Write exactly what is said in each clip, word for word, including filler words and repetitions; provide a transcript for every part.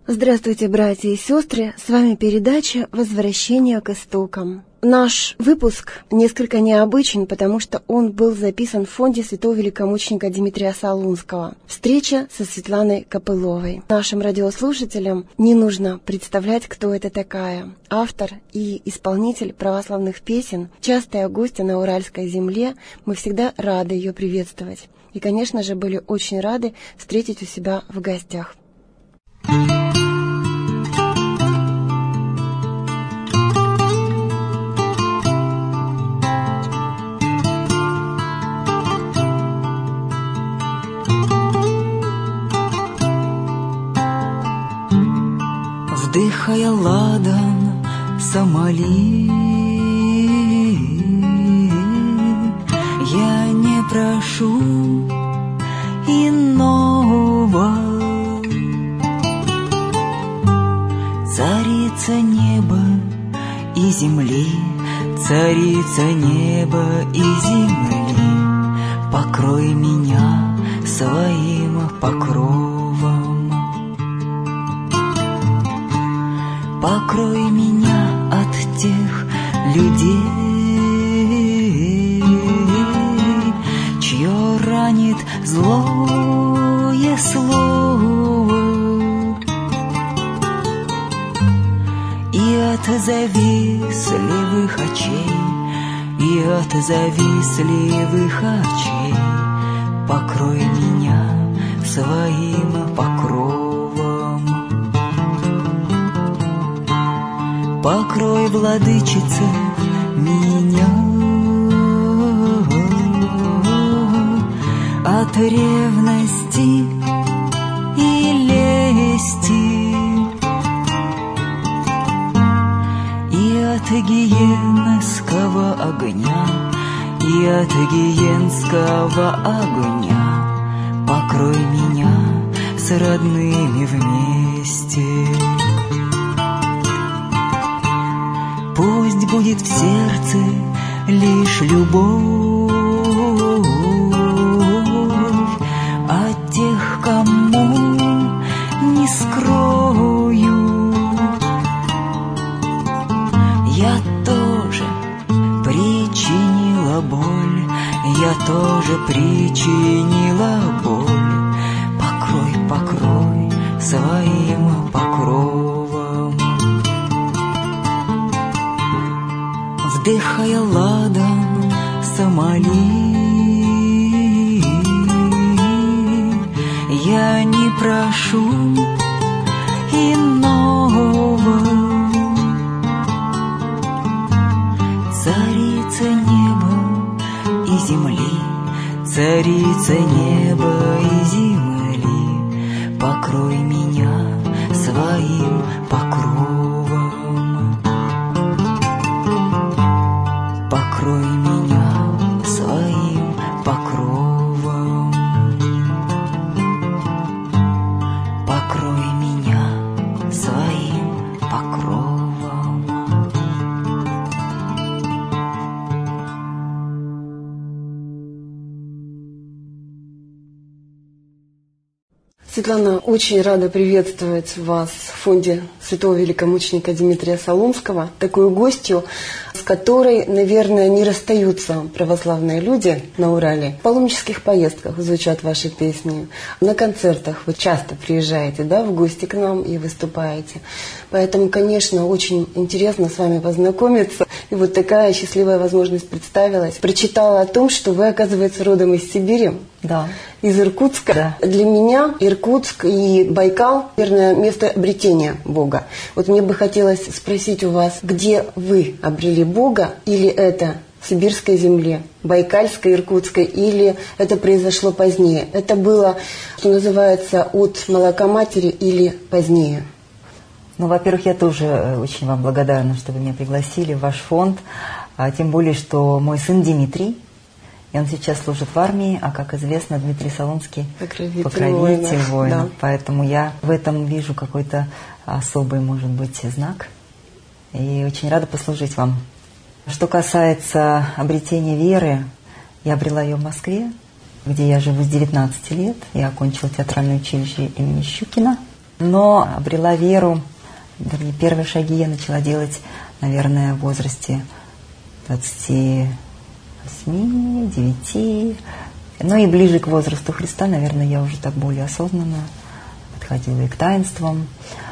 Здравствуйте, братья и сестры! С вами передача «Возвращение к истокам». Наш выпуск несколько необычен, потому что он был записан в фонде святого великомученика Димитрия Солунского. Встреча со Светланой Копыловой. Нашим радиослушателям не нужно представлять, кто это такая. Автор и исполнитель православных песен, частая гостья на Уральской земле, мы всегда рады ее приветствовать. И, конечно же, были очень рады встретить у себя в гостях. Вдыхая ладан Сомали, я не прошу иного. Царица неба и земли, царица неба и земли, покрой меня своим покровом. Покрой меня от тех людей, чье ранит злое слово, и от завистливых очей, и от завистливых очей покрой меня своим покровом. Покрой, владычица, меня от ревности и лести, и от гиенского огня, и от гиенского огня покрой меня с родными вместе. Пусть будет в сердце лишь любовь от тех, кому не скрою. Я тоже причинила боль, я тоже причинила боль. Покрой, покрой своим покровом. Вдыхая ладан Сомали, я не прошу иного. Царица неба и земли, царица неба и земли, покрой меня своим покровом. Покрой меня своим покровом. Покрой меня своим покровом. Светлана, очень рада приветствовать вас в фонде святого великомученика Димитрия Солунского, такую гостью, с которой, наверное, не расстаются православные люди на Урале. В паломнических поездках звучат ваши песни, на концертах вы часто приезжаете, да, в гости к нам и выступаете. Поэтому, конечно, очень интересно с вами познакомиться. И вот такая счастливая возможность представилась. Прочитала о том, что вы, оказывается, родом из Сибири. Да. Из Иркутска. Да. Для меня Иркутск и Байкал, наверное, место обретения Бога. Вот мне бы хотелось спросить у вас, где вы обрели Бога, или это в сибирской земле, байкальской, иркутской, или это произошло позднее? Это было, что называется, от молока матери или позднее? Ну, во-первых, я тоже очень вам благодарна, что вы меня пригласили в ваш фонд, а тем более, что мой сын Дмитрий, и он сейчас служит в армии, а, как известно, Дмитрий Солунский покровитель, покровитель воинов. Да. Поэтому я в этом вижу какой-то особый, может быть, знак. И очень рада послужить вам. Что касается обретения веры, я обрела ее в Москве, где я живу с девятнадцати лет. Я окончила театральное училище имени Щукина. Но обрела веру, вернее, первые шаги я начала делать, наверное, в возрасте двадцати восьми, девяти. Ну и ближе к возрасту Христа, наверное, я уже так более осознанно подходила и к таинствам.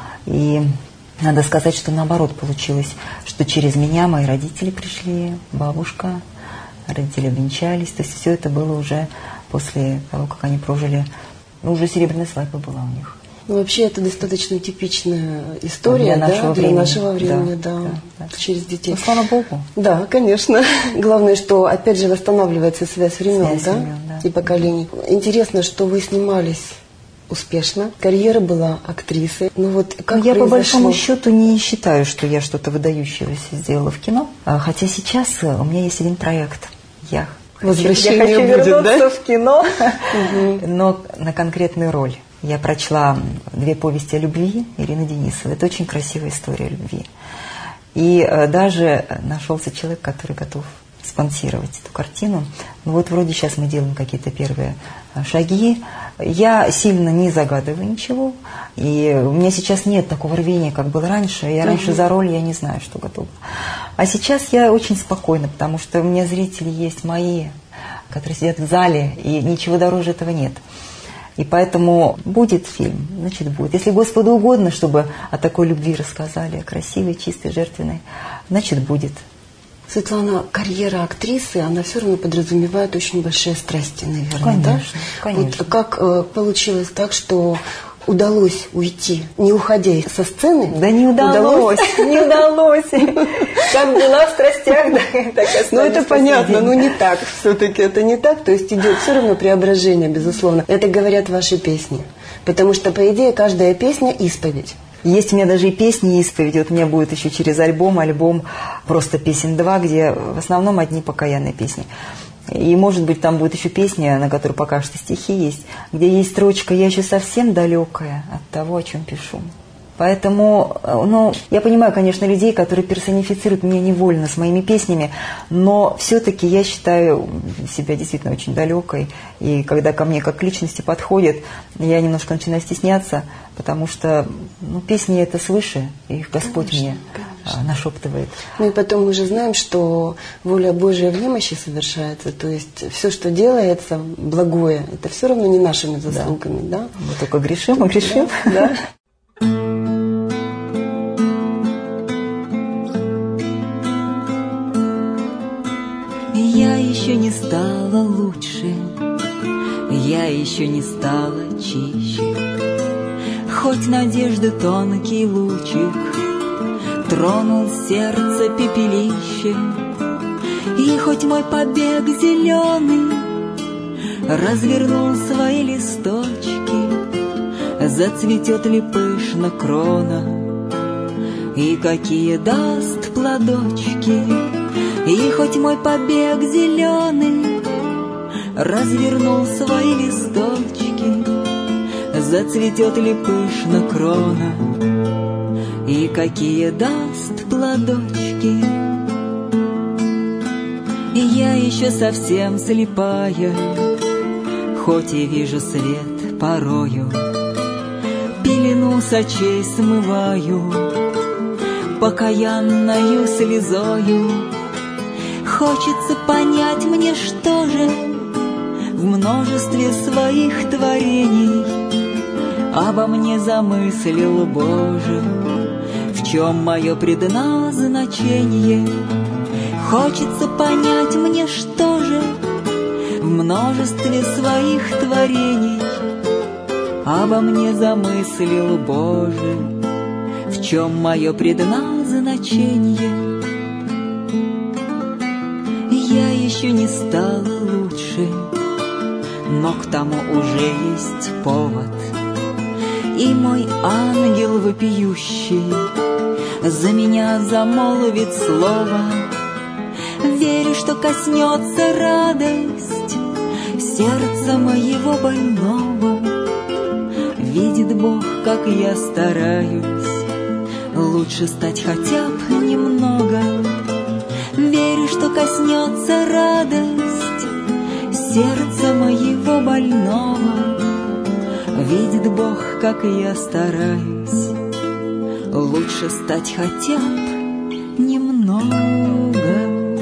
И надо сказать, что наоборот получилось, что через меня мои родители пришли, бабушка, родители обвенчались. То есть все это было уже после того, как они прожили, ну, уже серебряная свадьба была у них. Ну, вообще, это достаточно типичная история, для нашего, да, времени. Для нашего времени, да, да, да. через детей. Ну, слава Богу. Да, конечно. Главное, что, опять же, восстанавливается связь времен, связь да, времен, да, и поколений. Интересно, что вы снимались успешно, карьера была актрисой. Ну вот как Я произошло? по большому счету не считаю, что я что-то выдающееся сделала в кино. Хотя сейчас у меня есть один проект. Я Возвращение хочу, я хочу будет, вернуться да? в кино, но на конкретную роль. Я прочла две повести о любви Ирины Денисовой. Это очень красивая история любви. И даже нашелся человек, который готов спонсировать эту картину. Ну вот вроде сейчас мы делаем какие-то первые шаги. Я сильно не загадываю ничего. И у меня сейчас нет такого рвения, как было раньше. Я раньше uh-huh. за роль, я не знаю, что готова. А сейчас я очень спокойна, потому что у меня зрители есть мои, которые сидят в зале, и ничего дороже этого нет. И поэтому будет фильм, значит будет. Если Господу угодно, чтобы о такой любви рассказали, красивой, чистой, жертвенной, значит будет. Светлана, карьера актрисы, она все равно подразумевает очень большие страсти, наверное, конечно, да? Конечно. Вот как э, получилось так, что удалось уйти, не уходя со сцены? Да не удалось, не удалось. Как была в страстях, так и осталась. Ну это понятно, но не так. Все-таки это не так, то есть идет все равно преображение, безусловно. Это говорят ваши песни, потому что, по идее, каждая песня – исповедь. Есть у меня даже и песни исповеди. Вот у меня будет еще через альбом, альбом просто песен два, где в основном одни покаянные песни. И, может быть, там будет еще песня, на которой пока что стихи есть, где есть строчка «Я еще совсем далекая от того, о чем пишу». Поэтому, ну, я понимаю, конечно, людей, которые персонифицируют меня невольно с моими песнями, но все-таки я считаю себя действительно очень далекой. И когда ко мне как к личности подходят, я немножко начинаю стесняться, потому что ну, песни это свыше, и их Господь конечно, мне конечно. нашептывает. Ну и потом мы же знаем, что воля Божия в немощи совершается, то есть все, что делается благое, это все равно не нашими заслугами, да? да? Мы только грешим, мы грешим, да. да. Я еще не стала лучше, я еще не стала чище, хоть надежды тонкий лучик тронул сердце пепелище, и хоть мой побег зеленый развернул свои листочки, зацветет ли пышно крона, и какие даст плодочки. И хоть мой побег зеленый развернул свои листочки, зацветет ли пышно крона, и какие даст плодочки. И я еще совсем слепая, хоть и вижу свет порою, пелену с очей смываю покаянною слезою. Хочется понять мне, что же в множестве своих творений обо мне замыслил Боже, в чем мое предназначение. Хочется понять мне, что же в множестве своих творений обо мне замыслил Боже, в чем мое предназначение. Я еще не стала лучше, но к тому уже есть повод. И мой ангел вопиющий за меня замолвит слово. Верю, что коснется радость сердца моего больного. Видит Бог, как я стараюсь лучше стать хотя бы немного. Верю, что коснется радость сердца моего больного. Видит Бог, как я стараюсь лучше стать хотя бы немного.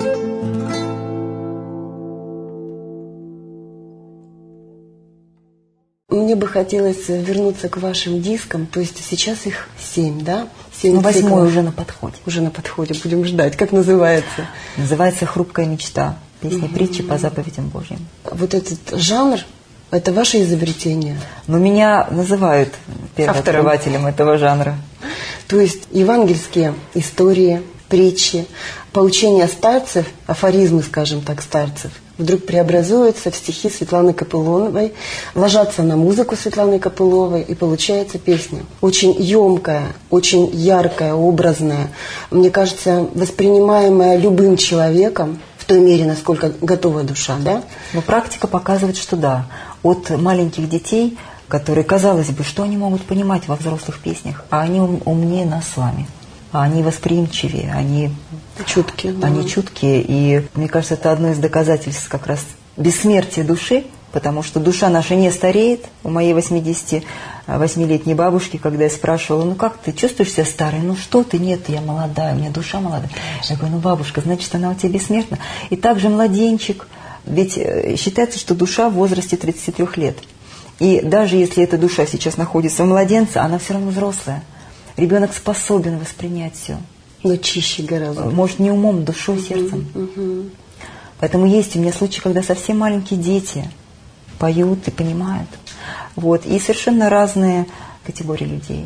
Мне бы хотелось вернуться к вашим дискам, то есть сейчас их семь, да? Ну, восьмой уже на подходе. Уже на подходе, будем ждать. Как называется? Называется «Хрупкая мечта». Песни угу. притчи по заповедям Божьим. Вот этот жанр, это ваше изобретение? Но меня называют первооткрывателем этого жанра. То есть евангельские истории, притчи, поучения старцев, афоризмы, скажем так, старцев, вдруг преобразуются в стихи Светланы Копыловой, ложатся на музыку Светланы Копыловой, и получается песня. Очень емкая, очень яркая, образная, мне кажется, воспринимаемая любым человеком, в той мере, насколько готова душа, да? Но практика показывает, что да. От маленьких детей, которые, казалось бы, что они могут понимать во взрослых песнях, а они умнее нас с вами. Они восприимчивее, они чуткие. Да. Они чуткие, и мне кажется, это одно из доказательств как раз бессмертия души, потому что душа наша не стареет. У моей восьмидесятивосьмилетней бабушки, когда я спрашивала, ну как ты, чувствуешь себя старой? Ну что ты? Нет, я молодая, у меня душа молодая. Я говорю, ну бабушка, значит, она у тебя бессмертна. И также младенчик, ведь считается, что душа в возрасте тридцати трёх лет. И даже если эта душа сейчас находится в младенце, она все равно взрослая. Ребенок способен воспринять все. Но чище гораздо. Может, не умом, душой, uh-huh, сердцем. Uh-huh. Поэтому есть у меня случаи, когда совсем маленькие дети поют и понимают. Вот. И совершенно разные категории людей.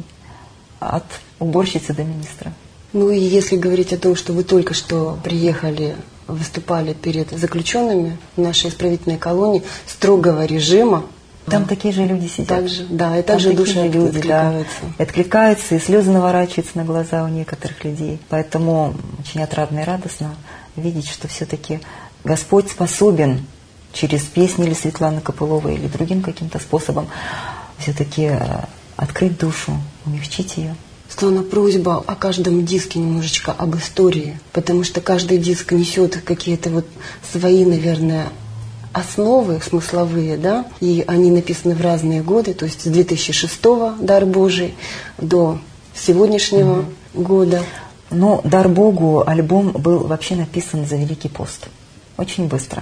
От уборщицы до министра. Ну и если говорить о том, что вы только что приехали, выступали перед заключенными в нашей исправительной колонии строгого режима, там да. такие же люди сидят. Так же, да, и также души люди, откликаются. Да, откликаются, и слезы наворачиваются на глаза у некоторых людей. Поэтому очень отрадно и радостно видеть, что все-таки Господь способен через песни или Светланы Копыловой, или другим каким-то способом все-таки открыть душу, умягчить ее. Светлана, просьба о каждом диске немножечко об истории, потому что каждый диск несет какие-то вот свои, наверное, основы смысловые, да, и они написаны в разные годы, то есть с две тысячи шестого «Дар Божий» до сегодняшнего mm-hmm. года. Ну, «Дар Богу» альбом был вообще написан за Великий пост, очень быстро.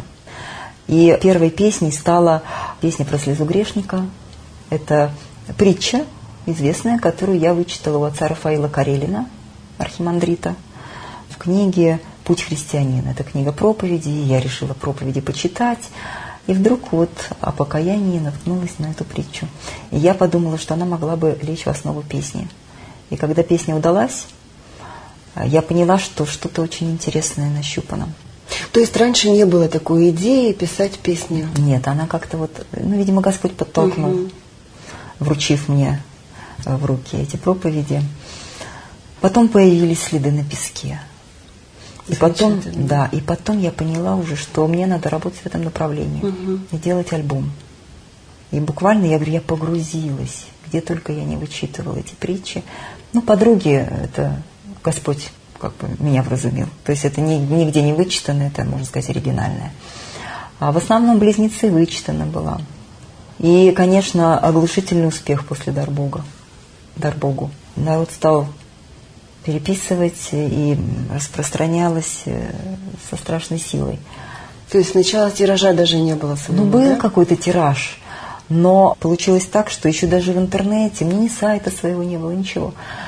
И первой песней стала песня про слезу грешника. Это притча известная, которую я вычитала у отца Рафаила Карелина, архимандрита, в книге «Путь христианина». Это книга проповеди, я решила проповеди почитать. И вдруг вот о покаянии наткнулась на эту притчу. И я подумала, что она могла бы лечь в основу песни. И когда песня удалась, я поняла, что что-то очень интересное нащупано. То есть раньше не было такой идеи писать песню? Нет, она как-то вот, ну, видимо, Господь подтолкнул, угу. вручив мне в руки эти проповеди. Потом появились следы на песке. И потом, да, и потом я поняла уже, что мне надо работать в этом направлении угу. и делать альбом. И буквально, я говорю, я погрузилась, где только я не вычитывала эти притчи. Ну, подруги, это Господь как бы меня вразумил. То есть это нигде не вычитано, это, можно сказать, оригинальное. А в основном «Близнецы» вычитана была. И, конечно, оглушительный успех после «Дар Бога». «Дар Богу». Народ стал переписывать, и распространялось со страшной силой. То есть сначала тиража даже не было своего, Ну, был да? какой-то тираж, но получилось так, что еще даже в интернете, мне ни сайта своего не было, ничего.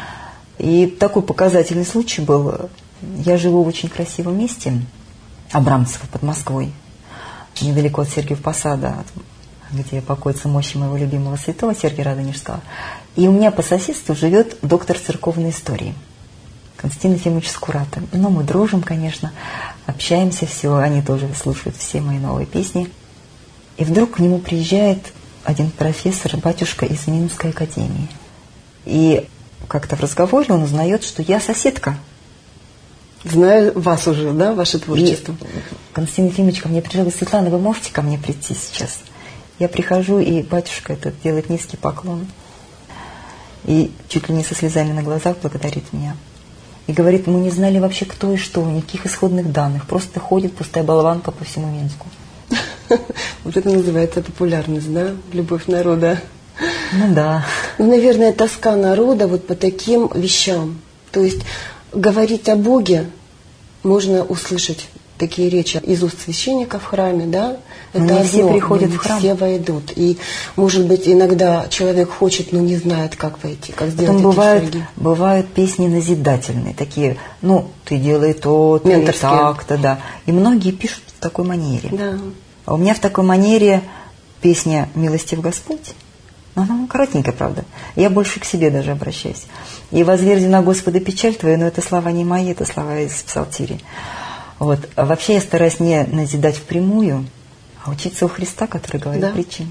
И такой показательный случай был. Я живу в очень красивом месте, Абрамцево, под Москвой, недалеко от Сергиева Посада, где покоится мощи моего любимого святого Сергия Радонежского. И у меня по соседству живет доктор церковной истории Константин Ефимович Скурата. Ну, мы дружим, конечно, общаемся, все, они тоже слушают все мои новые песни. И вдруг к нему приезжает один профессор, батюшка из Минской академии. И как-то в разговоре он узнает, что я соседка. Знаю вас уже, да, ваше творчество? И Константин Ефимович ко мне приезжал, говорит: Светлана, вы можете ко мне прийти сейчас? Я прихожу, и батюшка этот делает низкий поклон. И чуть ли не со слезами на глазах благодарит меня. И говорит, мы не знали вообще кто и что, никаких исходных данных. Просто ходит пустая болванка по всему Минску. Вот это называется популярность, да? Любовь народа Ну да. Ну, наверное, тоска народа вот по таким вещам. То есть говорить о Боге можно услышать такие речи из уст священника в храме, да? Это не одно, все приходят не в храм. Все войдут. И, может быть, иногда человек хочет, но не знает, как войти, как сделать Потом эти бывают, шаги. бывают песни назидательные, такие, ну, ты делай то, ты Менторские. так-то, да. И многие пишут в такой манере. Да. А у меня в такой манере песня «Милостив Господь». Она коротенькая, правда. Я больше к себе даже обращаюсь. «И возверзи на Господа печаль твою», но это слова не мои, это слова из Псалтири. Вот. А вообще я стараюсь не назидать впрямую, а учиться у Христа, который говорит Да. притчами.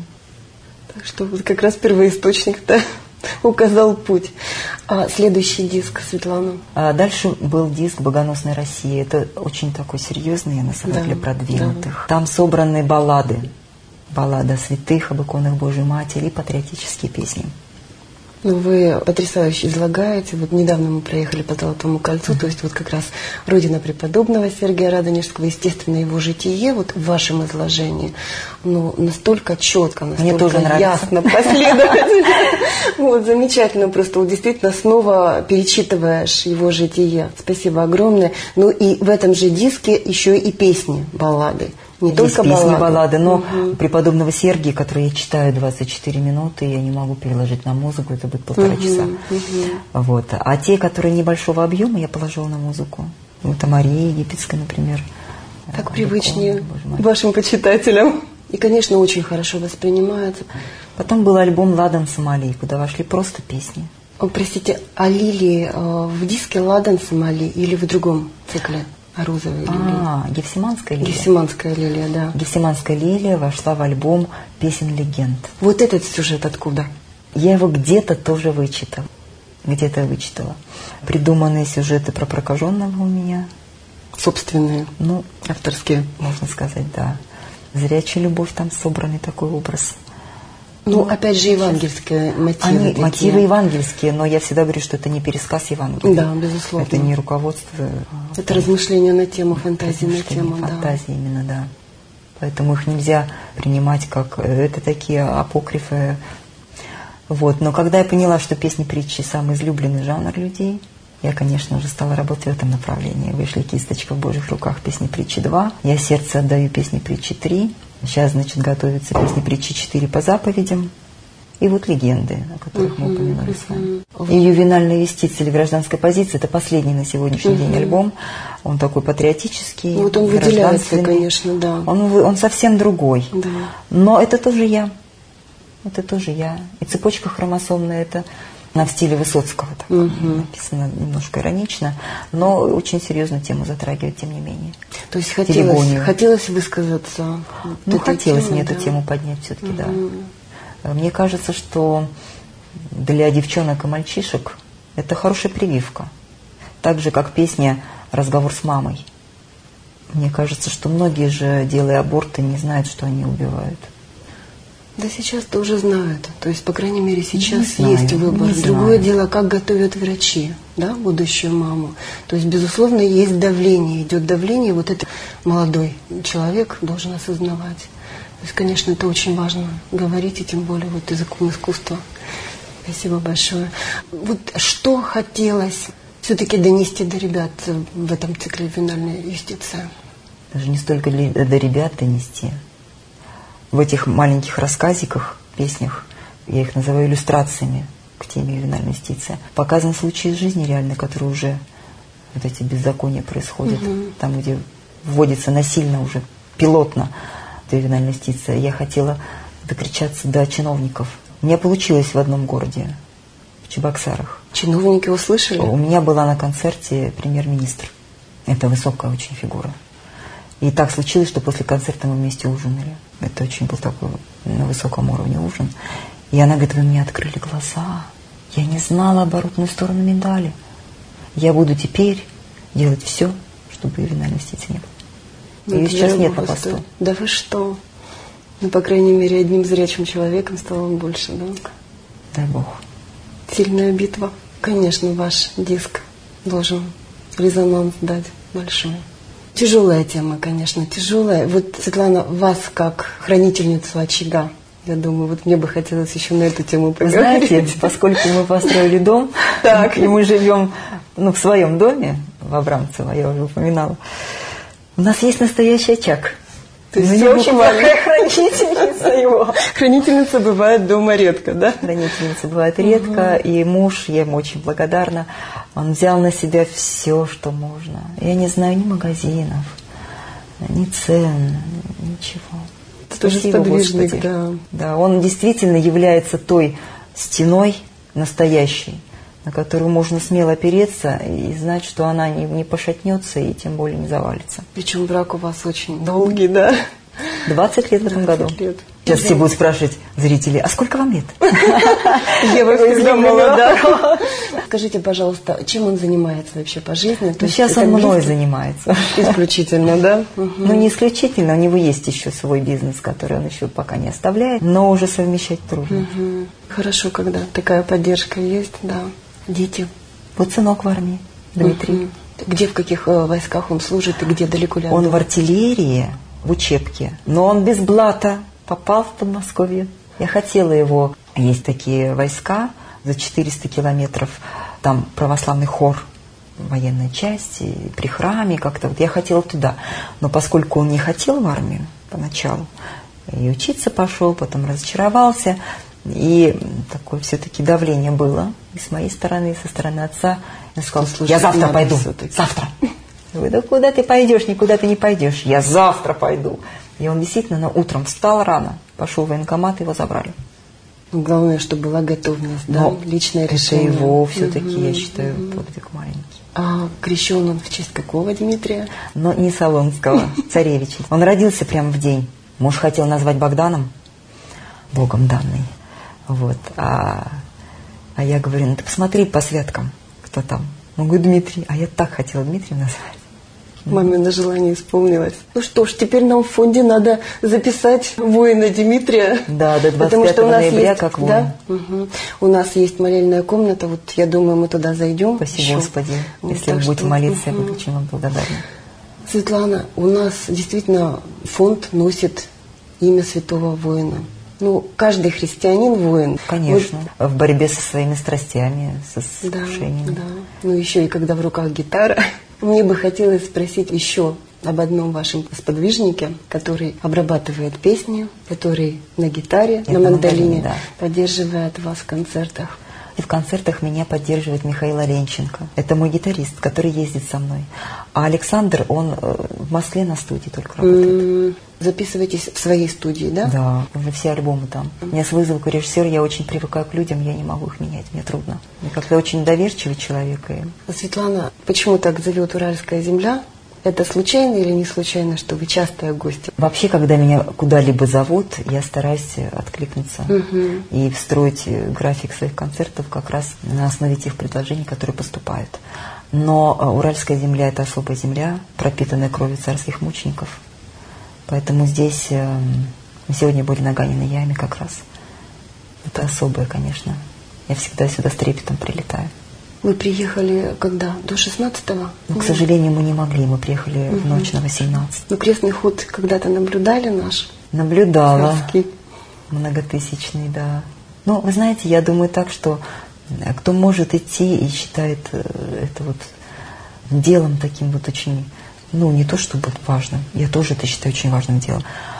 Так что вот как раз первоисточник-то указал путь. А следующий диск, Светлана? А дальше был диск «Богоносная Россия». Это очень такой серьезный, я называю, Да, для продвинутых. да. Там собраны баллады. Баллады о святых, об иконах Божьей Матери и патриотические песни. Ну, вы потрясающе излагаете. Вот недавно мы проехали по Золотому кольцу, mm-hmm. то есть вот как раз родина преподобного Сергия Радонежского, естественно, его житие вот в вашем изложении, ну, настолько четко, настолько ясно, последовательно. Вот, замечательно, просто вот действительно снова перечитываешь его житие. Спасибо огромное. Ну и в этом же диске еще и песни, баллады. Не Есть только песни, баллады, баллады, но угу. преподобного Сергия, который я читаю двадцать четыре минуты, я не могу переложить на музыку, это будет полтора угу, часа. Угу. Вот. А те, которые небольшого объема, я положила на музыку. Вот о Марии Египетской, например. Так привычнее вашим почитателям. И, конечно, очень хорошо воспринимается. Потом был альбом «Ладан Сомали», куда вошли просто песни. О, простите, а лилии э, в диске «Ладан Сомали» или в другом цикле? А розовая лилия? А, Гефсиманская лилия. Гефсиманская лилия, да. Гефсиманская лилия вошла в альбом «Песен легенд». Вот этот сюжет откуда? Я его где-то тоже вычитала. Где-то вычитала. Придуманные сюжеты про прокаженного у меня. Собственные, ну, авторские. Можно сказать, да. «Зрячая любовь», там собранный такой образ. Ну, ну опять же, евангельские мотивы. Они, такие. Мотивы евангельские, но я всегда говорю, что это не пересказ Евангелия. Да, безусловно. Это не руководство. Это размышления на тему, фантазии на тему. Фантазии, да. именно, да. Поэтому их нельзя принимать как... Это такие апокрифы. Вот. Но когда я поняла, что песни-притчи самый излюбленный жанр людей, я, конечно, уже стала работать в этом направлении. Вышли «Кисточка в Божьих руках», «Песни-притчи два». Я «Сердце отдаю», «Песни-притчи три». Сейчас, значит, готовятся «Песни-притчи четыре» по заповедям. И вот «Легенды», о которых мы упомянули с вами. И «Ювенальная юстиция» или «Гражданская позиция» — это последний на сегодняшний uh-huh. день альбом. Он такой патриотический. Вот он выделяется, конечно, да. Он, он совсем другой. Да. Но это тоже я. Это тоже я. И «Цепочка хромосомная» — это... Она в стиле Высоцкого так угу. написано, немножко иронично, но очень серьезную тему затрагивает, тем не менее. То есть хотелось, хотелось высказаться? Ну, хотелось теме, мне да? эту тему поднять все-таки, угу. да. Мне кажется, что для девчонок и мальчишек это хорошая прививка. Так же, как песня «Разговор с мамой». Мне кажется, что многие же, делая аборты, не знают, что они убивают. Да сейчас-то уже знают. То есть, по крайней мере, сейчас не есть знаю, выбор. Другое дело, как готовят врачи, да, будущую маму. То есть, безусловно, есть давление. Идет давление, вот этот молодой человек должен осознавать. То есть, конечно, это очень важно говорить, и тем более вот языком искусства. Спасибо большое. Вот что хотелось все-таки донести до ребят в этом цикле «Ювенальная юстиция»? Даже не столько до ребят донести. В этих маленьких рассказиках, песнях, я их называю иллюстрациями к теме «Ювенальная юстиция», показаны случаи из жизни реально, которые уже, вот эти беззакония происходят, угу. там, где вводится насильно уже, пилотно эта ювенальная юстиция. Я хотела докричаться до чиновников. У меня получилось в одном городе, в Чебоксарах. Чиновники услышали? У меня была на концерте премьер-министр. Это высокая очень фигура. И так случилось, что после концерта мы вместе ужинали. Это очень был такой на высоком уровне ужин. И она говорит: вы мне открыли глаза. Я не знала оборотную сторону медали. Я буду теперь делать все, чтобы ювенальной юстиции не было. Ну, ее сейчас нет на посту. Что? Да вы что? Ну, по крайней мере, одним зрячим человеком стало больше, да? Дай Бог. Сильная битва. Конечно, ваш диск должен резонанс дать большой. Тяжелая тема, конечно, тяжелая. Вот, Светлана, вас как хранительницу очага Я думаю, вот мне бы хотелось еще на эту тему поговорить. Знаете, поскольку мы построили дом, так, и мы живем ну, в своем доме, в Абрамцево, я уже упоминала, у нас есть настоящий очаг. То есть я очень плохая хранительница его. Хранительница бывает дома редко, да? Хранительница бывает редко, угу. И муж, я ему очень благодарна, он взял на себя все, что можно. Я не знаю ни магазинов, ни цен, ничего. Тоже сподвижник, да. Да, он действительно является той стеной настоящей, на которую можно смело опереться и знать, что она не, не пошатнется и тем более не завалится. Причем брак у вас очень долгий, да? двадцать лет в этом году. Лет. Сейчас все будут спрашивать, зрители, а сколько вам лет? Ева всегда молода. Скажите, пожалуйста, чем он занимается вообще по жизни? Ну, сейчас он мной занимается. Исключительно, да? Ну, не исключительно, у него есть еще свой бизнес, который он еще пока не оставляет, но уже совмещать трудно. Хорошо, когда такая поддержка есть, да. Дети? Вот сынок в армии, Дмитрий. Где, в каких войсках он служит и где далеко ли? Он в артиллерии, в учебке, но он без блата попал в Подмосковье. Я хотела его. Есть такие войска за четыреста километров, там православный хор, военная часть, и при храме как-то. Вот я хотела туда. Но поскольку он не хотел в армию поначалу, и учиться пошел, потом разочаровался, и такое все-таки давление было и с моей стороны, и со стороны отца. Я сказала, я завтра пойду, завтра. Я говорю, да куда ты пойдешь, никуда ты не пойдешь, я завтра пойду. И он действительно ну, утром встал рано, пошел в военкомат, его забрали. Главное, чтобы была готовность, да, но личное решение. Это его все-таки, угу, я считаю, угу. подвиг маленький. А крещен он в честь какого Дмитрия? Но не Солонского, царевича. Он родился прямо в день. Муж хотел назвать Богданом, Богом данный. Вот. А, а я говорю, ну ты посмотри по святкам, кто там. Он говорит, Дмитрий. А я так хотела Дмитрием назвать. Мамино желание исполнилось. Ну что ж, теперь нам в фонде надо записать воина Дмитрия. Да, до двадцать пятого ноября есть, как воин. Да? Угу. У нас есть молельная комната, вот я думаю, мы туда зайдем. Спасибо, еще. Господи. Вот, если вы будете что, молиться, угу. я буду очень вам благодарна. Светлана, у нас действительно фонд носит имя святого воина. Ну, каждый христианин воин. Конечно. Вот. В борьбе со своими страстями, со искушениями. Да, да. Ну, еще и когда в руках гитара. Мне бы хотелось спросить еще об одном вашем сподвижнике, который обрабатывает песни, который на гитаре, Это на мандолине, да. поддерживает вас в концертах. И в концертах меня поддерживает Михаил Оленченко. Это мой гитарист, который ездит со мной. А Александр, он в Москве на студии только работает. Mm-hmm. Записываетесь в своей студии, да? Да, уже все альбомы там. Mm-hmm. Я с вызову режиссера, я очень привыкаю к людям, я не могу их менять, мне трудно. Я как-то очень доверчивый человек. И... Светлана, почему так зовет «Уральская земля»? Это случайно или не случайно, что вы частые гости? Вообще, когда меня куда-либо зовут, я стараюсь откликнуться угу. и встроить график своих концертов как раз на основе тех предложений, которые поступают. Но Уральская земля – это особая земля, пропитанная кровью царских мучеников. Поэтому здесь мы сегодня были на Ганиной яме как раз. Это особое, конечно. Я всегда сюда с трепетом прилетаю. Вы приехали когда? До шестнадцатого? Ну, к сожалению, мы не могли. Мы приехали угу. в ночь на восемнадцатое. Ну, крестный ход когда-то наблюдали наш? Наблюдала. Царский. Многотысячный, да. Ну, вы знаете, я думаю так, что кто может идти и считает это вот делом таким вот очень, ну, не то чтобы важным. Я тоже это считаю очень важным делом.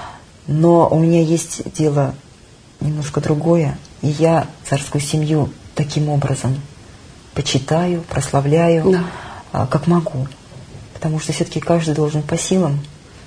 Но у меня есть дело немножко другое. И я царскую семью таким образом почитаю, прославляю, да. как могу. Потому что все-таки каждый должен по силам.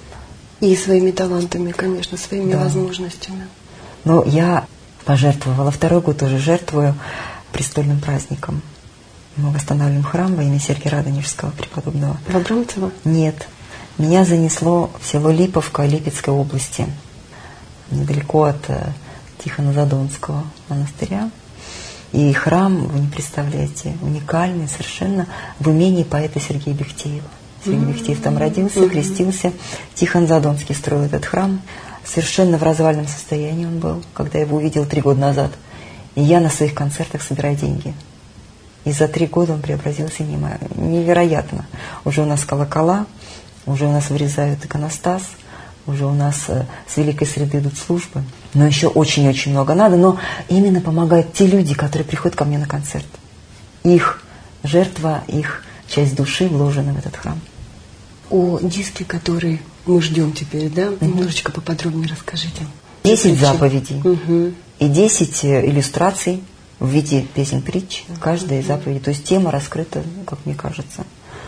И своими талантами, конечно, своими да. возможностями. Но я пожертвовала, второй год уже жертвую престольным праздником. Мы восстанавливаем храм во имя Сергия Радонежского преподобного. В Абрамцево? Нет. Меня занесло в село Липовка Липецкой области, недалеко от Тихона-Задонского монастыря. И храм, вы не представляете, уникальный совершенно в имении поэта Сергея Бехтеева. Сергей mm-hmm. Бехтеев там родился, mm-hmm. крестился. Тихон Задонский строил этот храм. Совершенно в развальном состоянии он был, когда я его увидела три года назад. И я на своих концертах собираю деньги. И за три года он преобразился невероятно. Уже у нас колокола, уже у нас вырезают иконостас, уже у нас с Великой Среды идут службы. Но еще очень-очень много надо, но именно помогают те люди, которые приходят ко мне на концерт. Их жертва, их часть души вложена в этот храм. О диске, который мы ждем теперь, да? Угу. Немножечко поподробнее расскажите. Десять заповедей угу. и десять иллюстраций в виде песен-притч, угу. каждая из заповедей. То есть тема раскрыта, как мне кажется.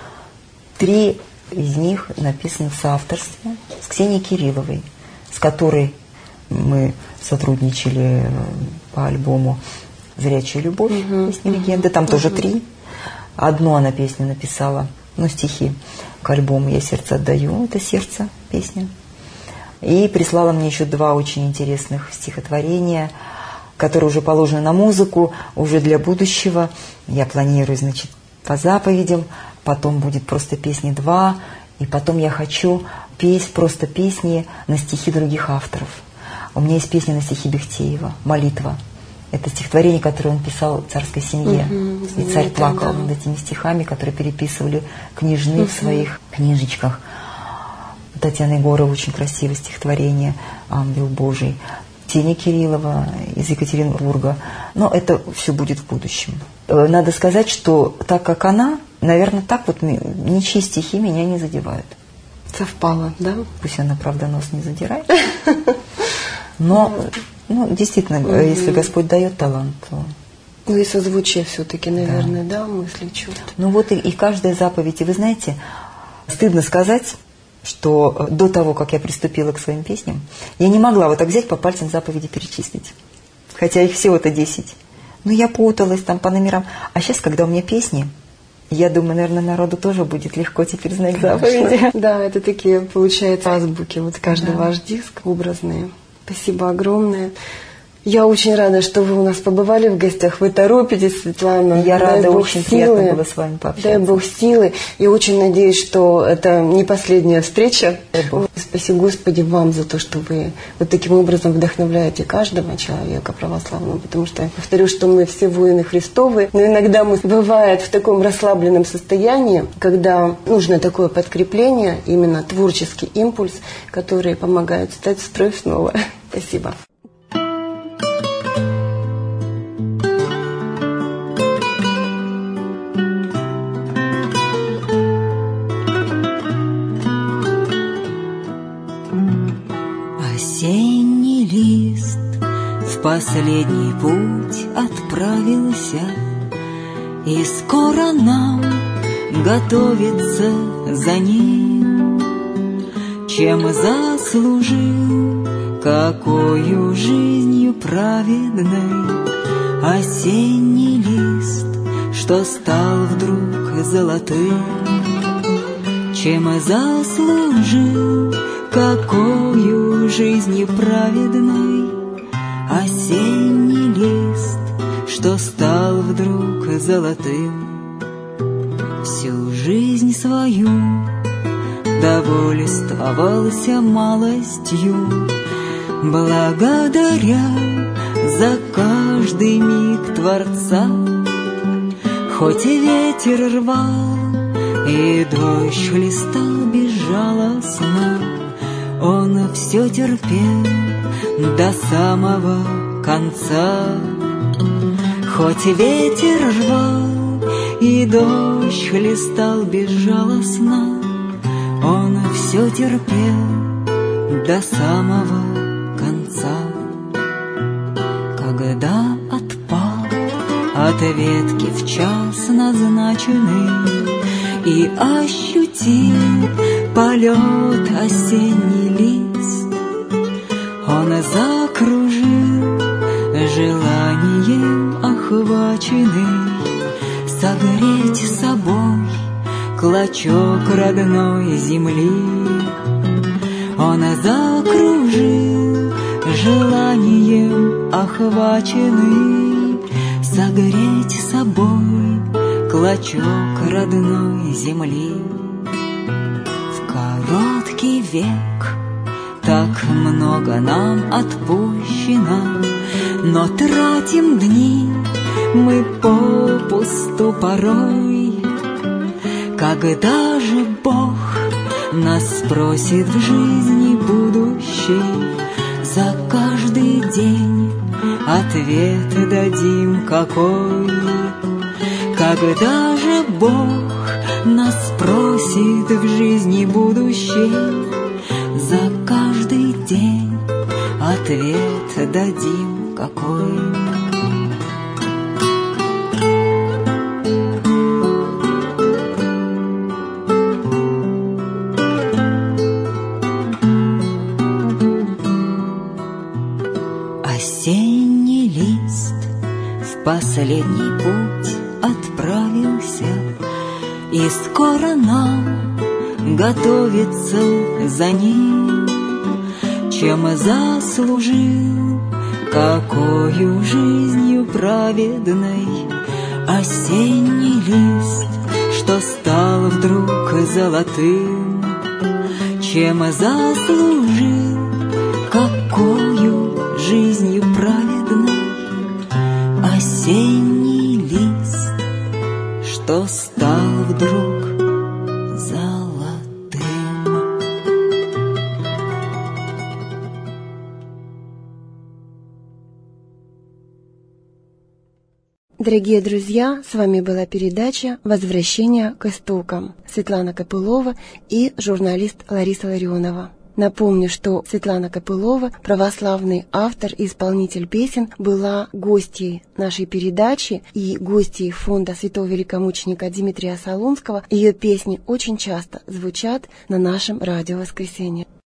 Три из них написаны в соавторстве с Ксенией Кирилловой, с которой мы сотрудничали по альбому «Зрячая любовь», угу. песни легенды. Там угу. тоже три. Одну она песню написала, ну, стихи к альбому «Я сердце отдаю», это «Сердце» песня. И прислала мне еще два очень интересных стихотворения, которые уже положены на музыку, уже для будущего. Я планирую, значит, по заповедям, потом будет просто песни два, и потом я хочу петь просто песни на стихи других авторов. У меня есть песня на стихи Бехтеева «Молитва». Это стихотворение, которое он писал царской семье. Угу, и царь плакал да. над этими стихами, которые переписывали княжны угу. в своих книжечках. Татьяна Егорова очень красивое стихотворение «Ангел Божий». Ксения Кириллова из Екатеринбурга. Но это все будет в будущем. Надо сказать, что так как она, наверное, так вот ничьи стихи меня не задевают. Совпало, да? Пусть она, правда, нос не задирает. Но, ну, действительно, mm-hmm. если Господь дает талант, то... Ну и созвучие все-таки, наверное, да, да мысли, чувства. Ну вот и, и каждая заповедь. И вы знаете, стыдно сказать, что до того, как я приступила к своим песням, я не могла вот так взять по пальцам заповеди перечислить. Хотя их всего-то десять. Но я путалась там по номерам. А сейчас, когда у меня песни, я думаю, наверное, народу тоже будет легко теперь знать заповеди. Да, это такие, получается, азбуки. Вот каждый ваш диск образные. Спасибо огромное. Я очень рада, что вы у нас побывали в гостях. Вы торопитесь, Светлана. Я дай рада, очень силы. Приятно было с вами пообщаться. Дай Бог силы. И очень надеюсь, что это не последняя встреча. Спасибо, Господи, вам за то, что вы вот таким образом вдохновляете каждого человека православного. Потому что я повторю, что мы все воины Христовы. Но иногда мы бывает в таком расслабленном состоянии, когда нужно такое подкрепление, именно творческий импульс, который помогает встать в строй снова. Спасибо. Осенний лист в последний путь отправился, и скоро нам готовиться за ним. Чем заслужил, какою жизнью праведной осенний лист, что стал вдруг золотым? Чем заслужил, какою жизнью праведной осенний лист, что стал вдруг золотым? Всю жизнь свою довольствовался малостью, благодаря за каждый миг Творца. Хоть и ветер рвал, и дождь хлестал безжалостно, он все терпел до самого конца. Хоть и ветер рвал, и дождь хлестал безжалостно, он все терпел до самого конца. Когда отпал от ветки в час назначенный и ощутил полет осенний лист, он закружил желанием охваченный согреть собой клочок родной земли. Он закружил желанием охваченный согреть собой клочок родной земли. В короткий век так много нам отпущено, но тратим дни мы попусту порой. Когда же Бог нас спросит в жизни будущей за каждый день ответ дадим какой. Когда же Бог нас спросит в жизни будущей, за каждый день ответ дадим какой. Осенний лист в последний путь отправился, и скоро нам готовиться за ним. Чем заслужил, какою жизнью праведной осенний лист, что стал вдруг золотым? Чем заслужил, какою жизнью праведной осенний лист, что стал вдруг золотым? Дорогие друзья, с вами была передача «Возвращение к истокам». Светлана Копылова и журналист Лариса Ларионова. Напомню, что Светлана Копылова, православный автор и исполнитель песен, была гостьей нашей передачи и гостьей фонда святого великомученика Димитрия Солунского. Ее песни очень часто звучат на нашем радио «Воскресенье».